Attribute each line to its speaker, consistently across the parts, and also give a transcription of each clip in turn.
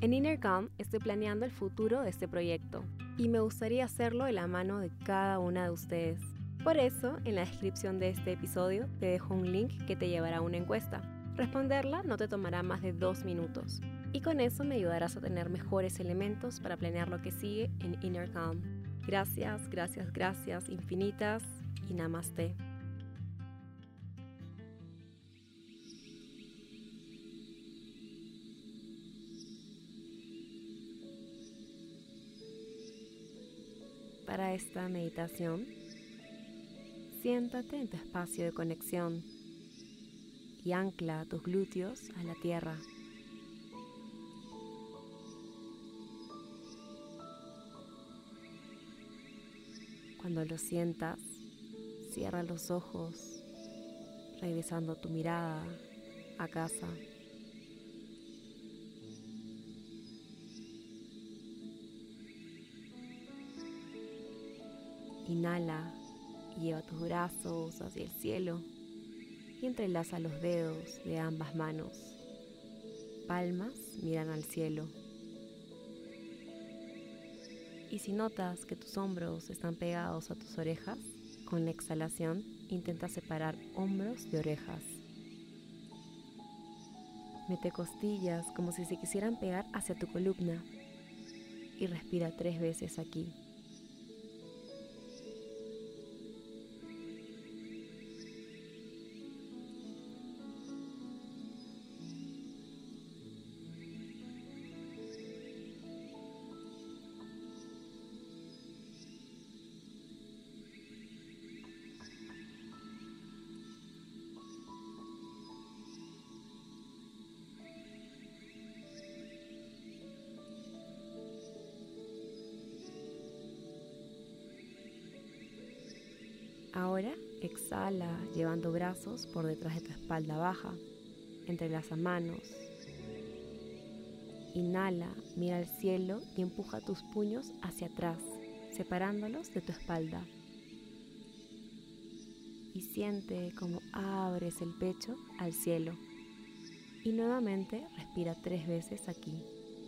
Speaker 1: En Inner Calm estoy planeando el futuro de este proyecto y me gustaría hacerlo de la mano de cada una de ustedes. Por eso, en la descripción de este episodio te dejo un link que te llevará a una encuesta. Responderla no te tomará más de 2 minutos y con eso me ayudarás a tener mejores elementos para planear lo que sigue en Inner Calm. Gracias, gracias, gracias infinitas y namaste. Para esta meditación, siéntate en tu espacio de conexión y ancla tus glúteos a la tierra. Cuando lo sientas, cierra los ojos, regresando tu mirada a casa. Inhala y lleva tus brazos hacia el cielo y entrelaza los dedos de ambas manos. Palmas miran al cielo. Y si notas que tus hombros están pegados a tus orejas, con la exhalación intenta separar hombros de orejas. Mete costillas como si se quisieran pegar hacia tu columna y respira 3 veces aquí. Ahora exhala llevando brazos por detrás de tu espalda baja, entrelaza manos. Inhala, mira al cielo y empuja tus puños hacia atrás, separándolos de tu espalda. Y siente cómo abres el pecho al cielo. Y nuevamente respira 3 veces aquí.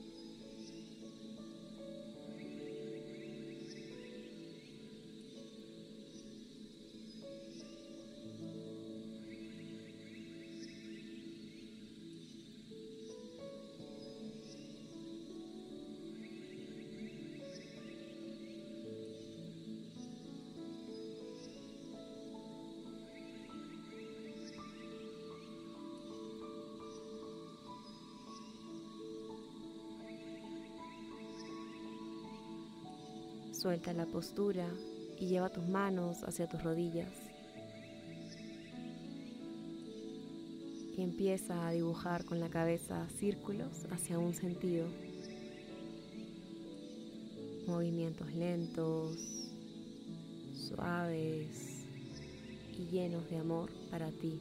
Speaker 1: Suelta la postura y lleva tus manos hacia tus rodillas. Y empieza a dibujar con la cabeza círculos hacia un sentido. Movimientos lentos, suaves y llenos de amor para ti.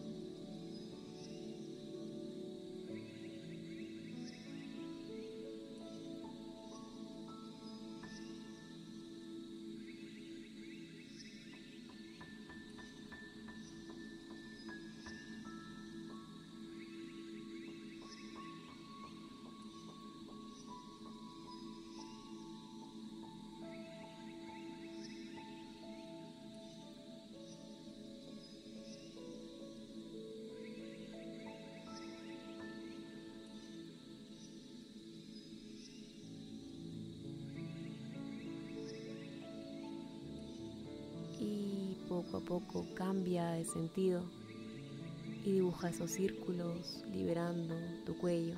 Speaker 1: Y poco a poco cambia de sentido y dibuja esos círculos liberando tu cuello.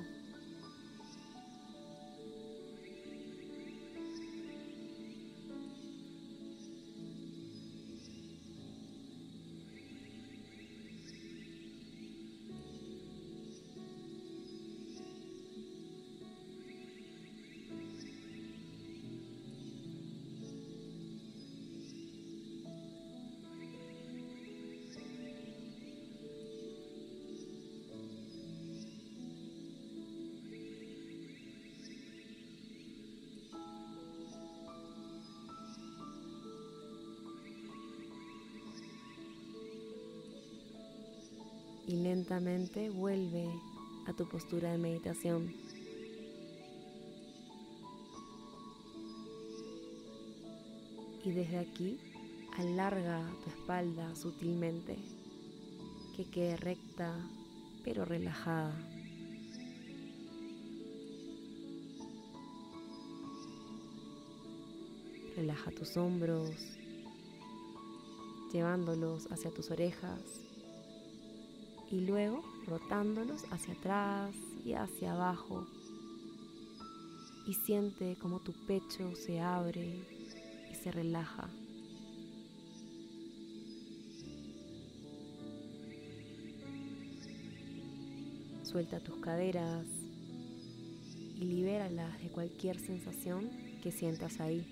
Speaker 1: Y lentamente vuelve a tu postura de meditación. Y desde aquí, alarga tu espalda sutilmente, que quede recta pero relajada. Relaja tus hombros, llevándolos hacia tus orejas y luego rotándolos hacia atrás y hacia abajo. Y siente cómo tu pecho se abre y se relaja. Suelta tus caderas y libéralas de cualquier sensación que sientas ahí.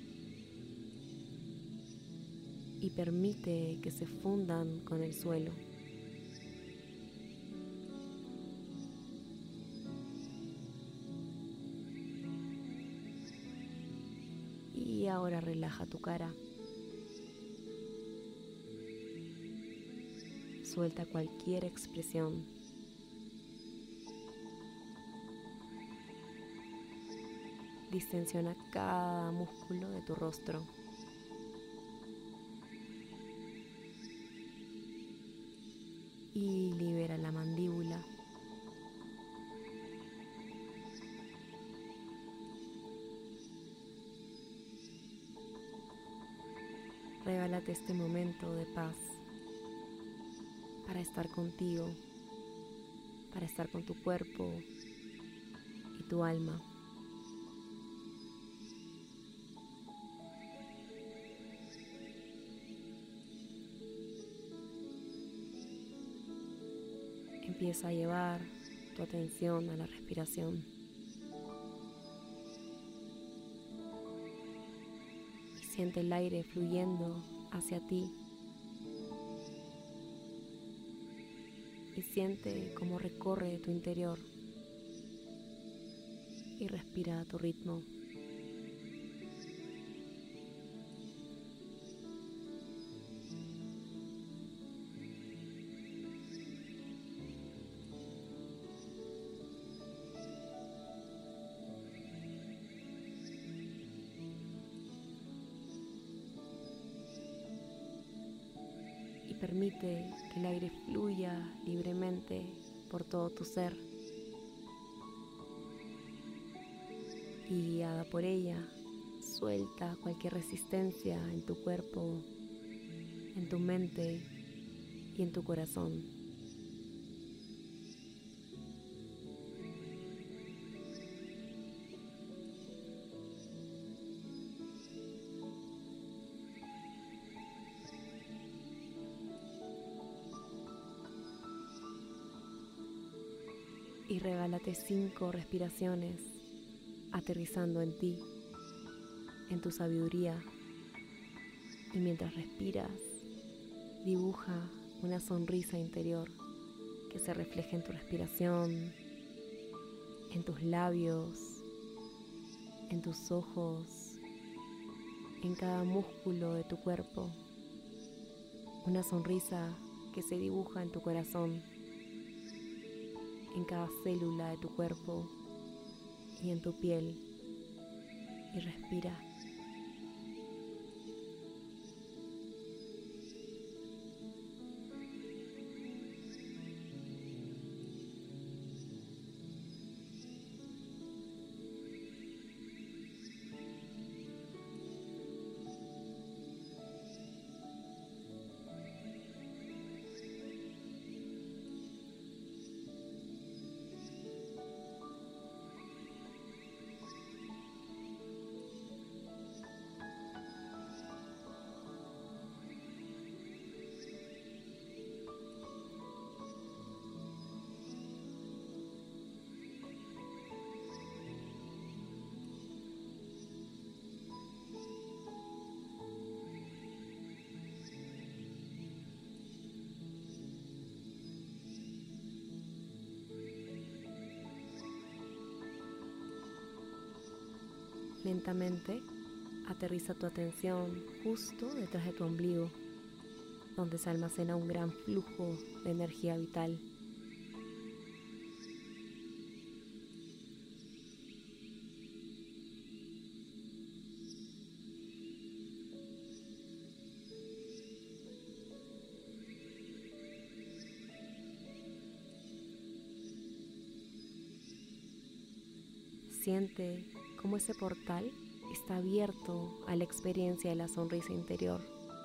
Speaker 1: Y permite que se fundan con el suelo. Y ahora relaja tu cara. Suelta cualquier expresión. Distensiona cada músculo de tu rostro. Y libera la mandíbula. Regálate este momento de paz para estar contigo, para estar con tu cuerpo y tu alma. Empieza a llevar tu atención a la respiración. Y siente el aire fluyendo hacia ti. Y siente cómo recorre tu interior. Y respira a tu ritmo. Permite que el aire fluya libremente por todo tu ser y guiada por ella, suelta cualquier resistencia en tu cuerpo, en tu mente y en tu corazón. Y regálate 5 respiraciones aterrizando en ti, en tu sabiduría. Y mientras respiras, dibuja una sonrisa interior que se refleja en tu respiración, en tus labios, en tus ojos, en cada músculo de tu cuerpo. Una sonrisa que se dibuja en tu corazón, en cada célula de tu cuerpo y en tu piel. Y respira. Lentamente, aterriza tu atención justo detrás de tu ombligo, donde se almacena un gran flujo de energía vital. Siente cómo ese portal está abierto a la experiencia de la sonrisa interior.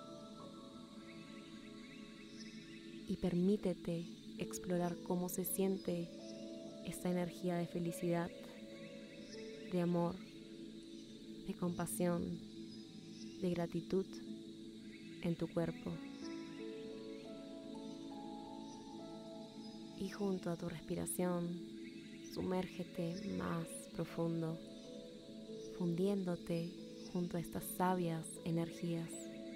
Speaker 1: Y permítete explorar cómo se siente esta energía de felicidad, de amor, de compasión, de gratitud en tu cuerpo. Y junto a tu respiración, sumérgete más profundo, fundiéndote junto a estas sabias energías.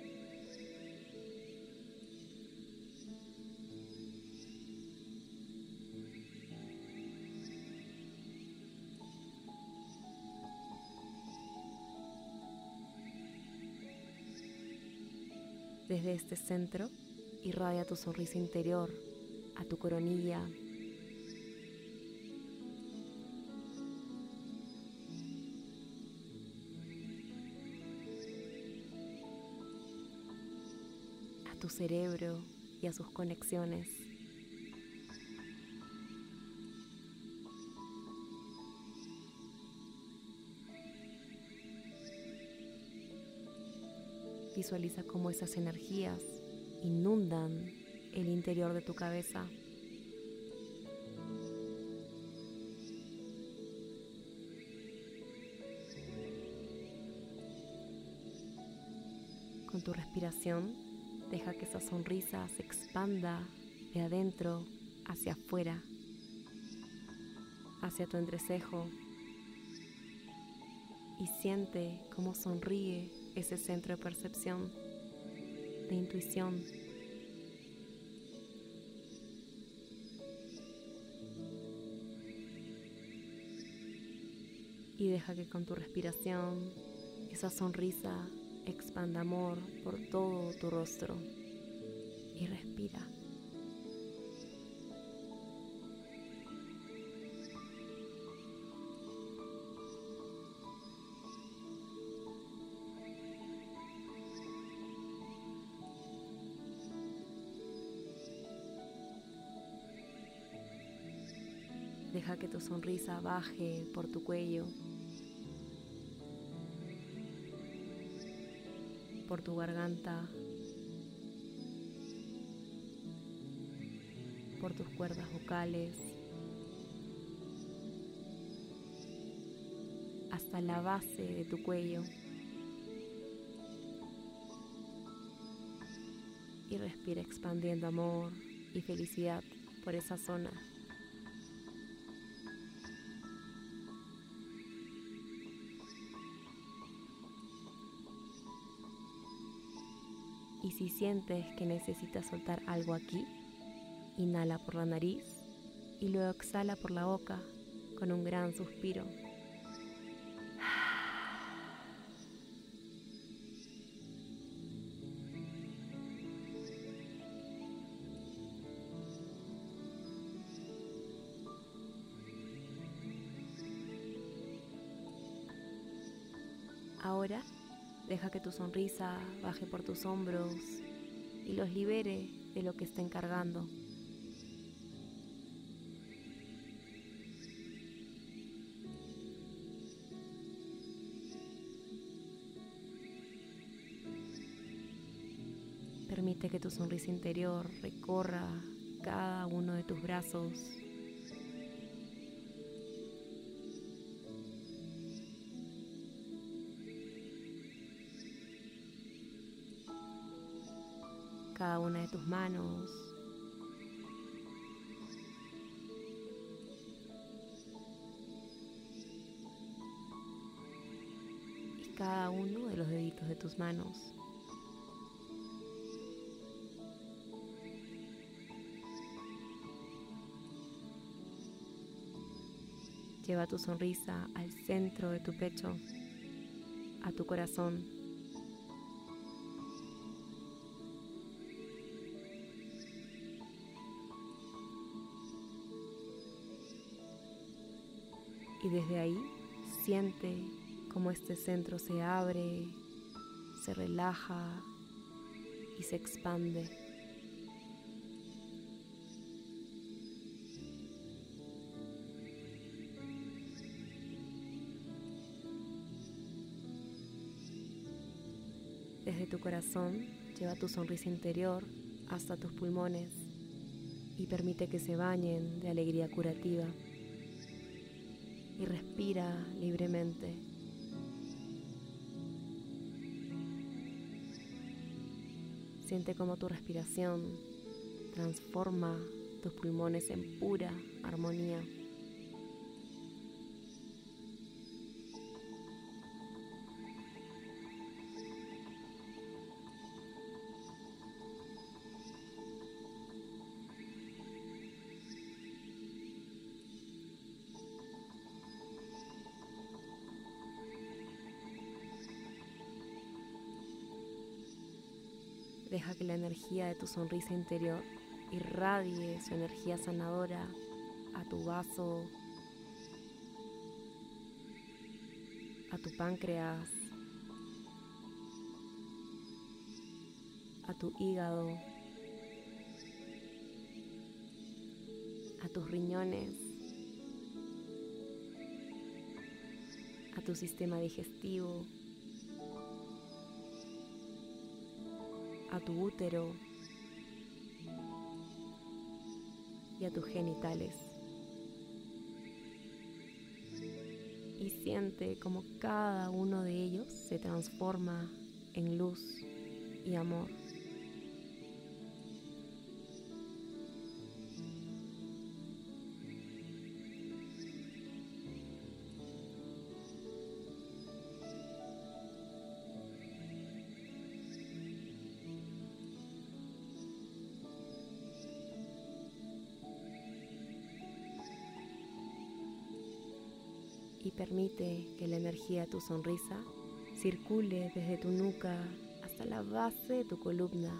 Speaker 1: Desde este centro, irradia tu sonrisa interior a tu coronilla, a tu cerebro y a sus conexiones. Visualiza cómo esas energías inundan el interior de tu cabeza. Con tu respiración, deja que esa sonrisa se expanda de adentro hacia afuera, hacia tu entrecejo, y siente cómo sonríe ese centro de percepción, de intuición. Y deja que con tu respiración esa sonrisa expanda amor por todo tu rostro. Y respira. Deja que tu sonrisa baje por tu cuello, por tu garganta, por tus cuerdas vocales, hasta la base de tu cuello. Y respira expandiendo amor y felicidad por esa zona. Y si sientes que necesitas soltar algo aquí, inhala por la nariz y luego exhala por la boca con un gran suspiro. Ahora, deja que tu sonrisa baje por tus hombros y los libere de lo que estén cargando. Permite que tu sonrisa interior recorra cada uno de tus brazos. Cada una de tus manos. Y cada uno de los deditos de tus manos. Lleva tu sonrisa al centro de tu pecho, a tu corazón. Y desde ahí siente cómo este centro se abre, se relaja y se expande. Desde tu corazón, lleva tu sonrisa interior hasta tus pulmones y permite que se bañen de alegría curativa. Y respira libremente. Siente cómo tu respiración transforma tus pulmones en pura armonía. Deja que la energía de tu sonrisa interior irradie su energía sanadora a tu vaso, a tu páncreas, a tu hígado, a tus riñones, a tu sistema digestivo, a tu útero y a tus genitales. Y siente como cada uno de ellos se transforma en luz y amor. Y permite que la energía de tu sonrisa circule desde tu nuca hasta la base de tu columna.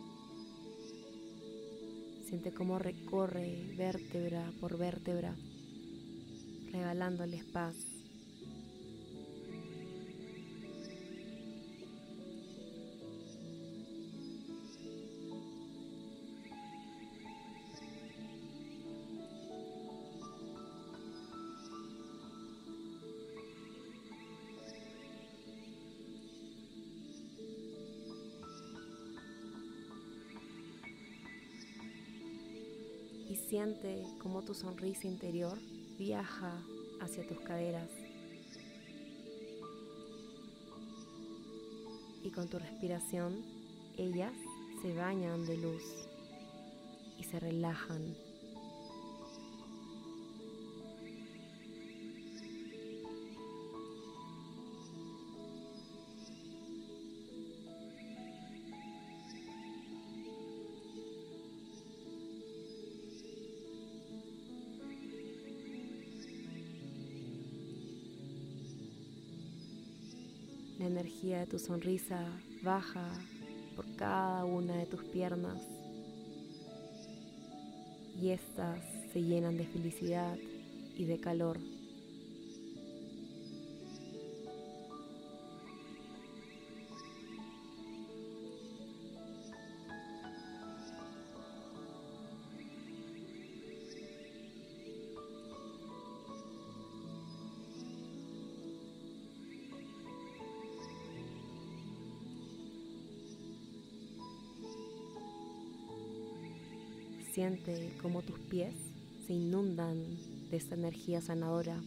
Speaker 1: Siente cómo recorre vértebra por vértebra, regalándoles paz. Y siente cómo tu sonrisa interior viaja hacia tus caderas. Y con tu respiración, ellas se bañan de luz y se relajan. La energía de tu sonrisa baja por cada una de tus piernas y estas se llenan de felicidad y de calor. Siente cómo tus pies se inundan de esta energía sanadora.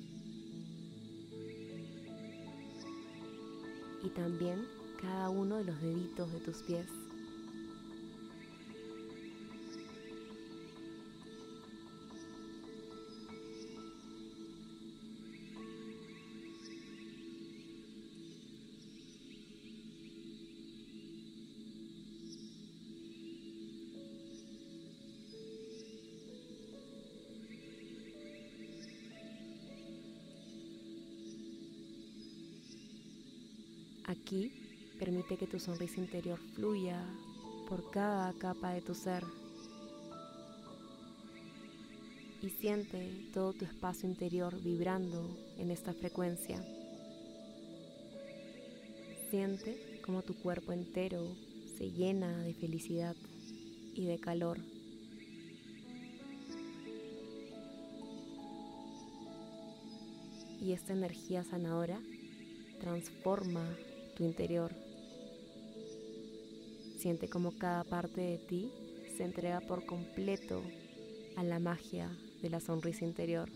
Speaker 1: Y también cada uno de los deditos de tus pies. Aquí permite que tu sonrisa interior fluya por cada capa de tu ser y siente todo tu espacio interior vibrando en esta frecuencia. Siente cómo tu cuerpo entero se llena de felicidad y de calor. Y esta energía sanadora transforma tu interior. Siente como cada parte de ti se entrega por completo a la magia de la sonrisa interior.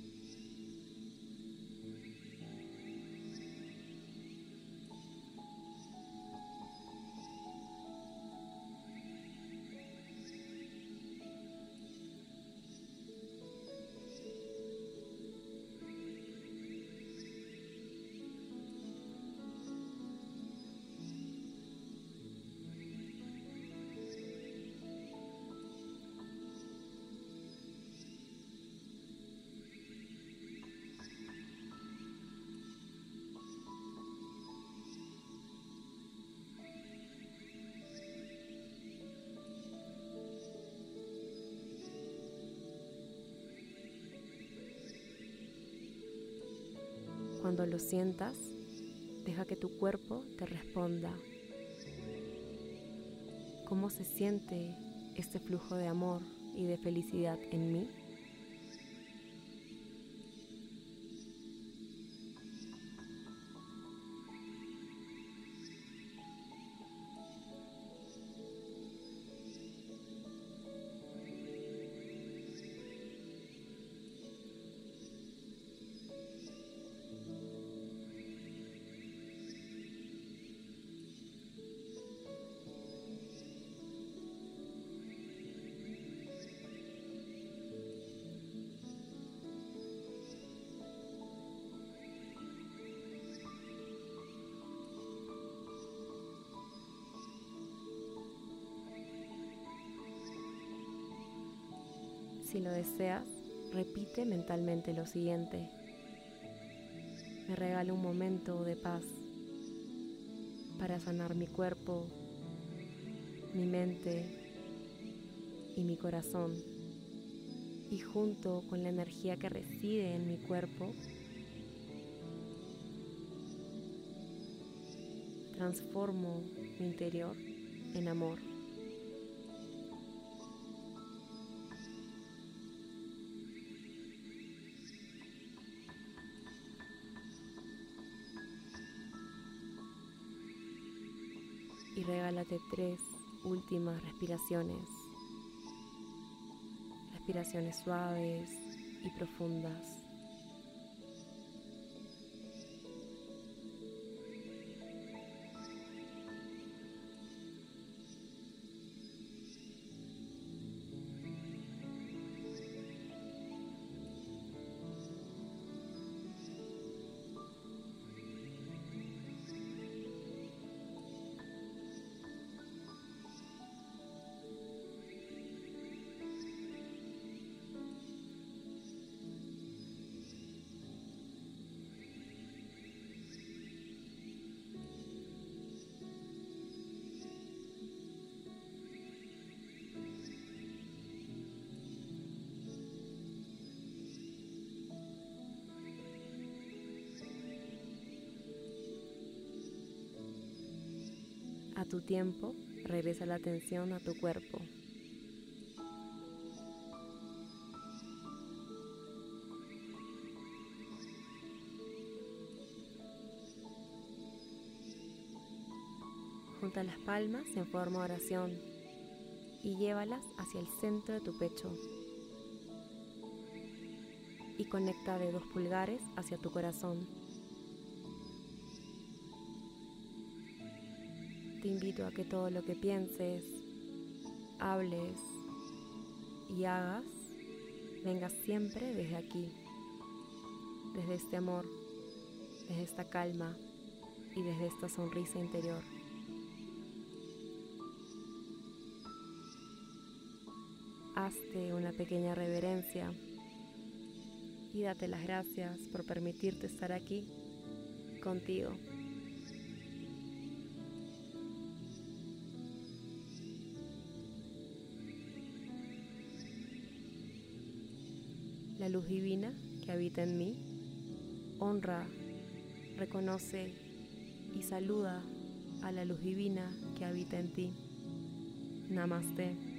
Speaker 1: Cuando lo sientas, deja que tu cuerpo te responda. ¿Cómo se siente este flujo de amor y de felicidad en mí? Si lo deseas, repite mentalmente lo siguiente. Me regalo un momento de paz para sanar mi cuerpo, mi mente y mi corazón. Y junto con la energía que reside en mi cuerpo, transformo mi interior en amor. Y regálate 3 últimas respiraciones. Respiraciones suaves y profundas. A tu tiempo, regresa la atención a tu cuerpo. Junta las palmas en forma de oración y llévalas hacia el centro de tu pecho. Y conecta dedos pulgares hacia tu corazón. Te invito a que todo lo que pienses, hables y hagas venga siempre desde aquí, desde este amor, desde esta calma y desde esta sonrisa interior. Hazte una pequeña reverencia y date las gracias por permitirte estar aquí contigo. La luz divina que habita en mí honra, reconoce y saluda a la luz divina que habita en ti. Namaste.